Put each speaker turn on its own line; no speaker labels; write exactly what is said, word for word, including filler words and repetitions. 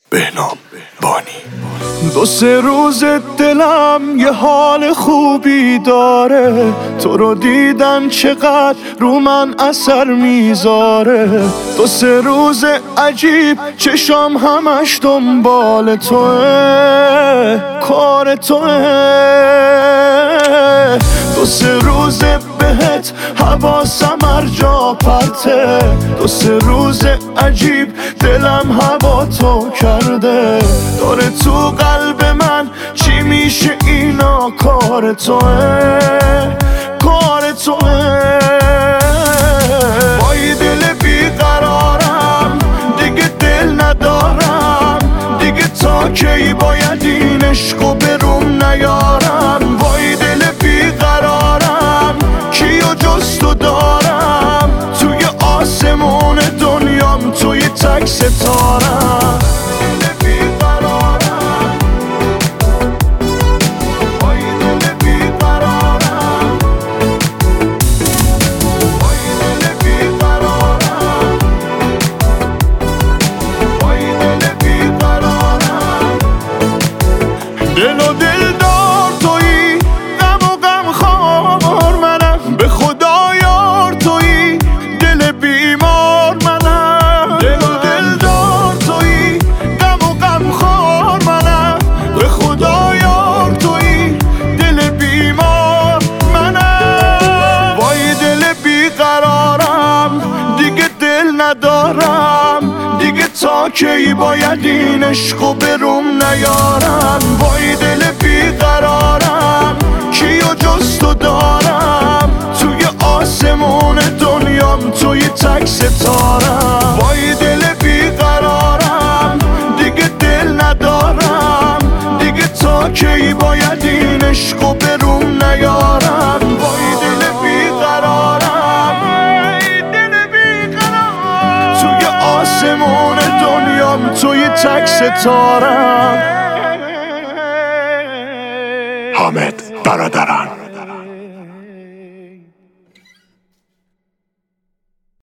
بهنام بانی. دو سه روز دلم یه حال خوبی داره، تو رو دیدن چقدر رو من اثر میذاره. دو سه روز عجیب چشام همش دنبال توه، کار توه. دو سه روز بهت حواسم هر جا پرته، دو سه روز عجیب دلم هوا تو کرده. داره تو قلب من چی میشه اینا، کار توه، کار توه. با یه دل بیقرارم دیگه دل ندارم، دیگه تا کی باید این عشقو بروم نیارم. با یه دل بیقرارم کیو جز تو دارم، توی آسمون دنیام توی تک ستارم. دل و دل دار تویی، غم و غم خوار منم، به خدا یار تویی، دل بیمار منم. دل و دل دار تویی، غم و غم خوار منم، به خدا یار تویی، دل بیمار منم. با یه دل بیقرارم دیگه دل ندارم، دیگه تا کی باید این عشقو بروم نیارم. با یه دل بیقرارم کیو جز تو دارم، توی آسمون دنیام توی تک ستارم. با یه دل بیقرارم دیگه دل ندارم، دیگه تا کی باید این عشقو بروم نیارم. با یه دل بیقرارم، دل بیقرارم، توی آسمون دنیام توی تک ستارم.
حامد برادران.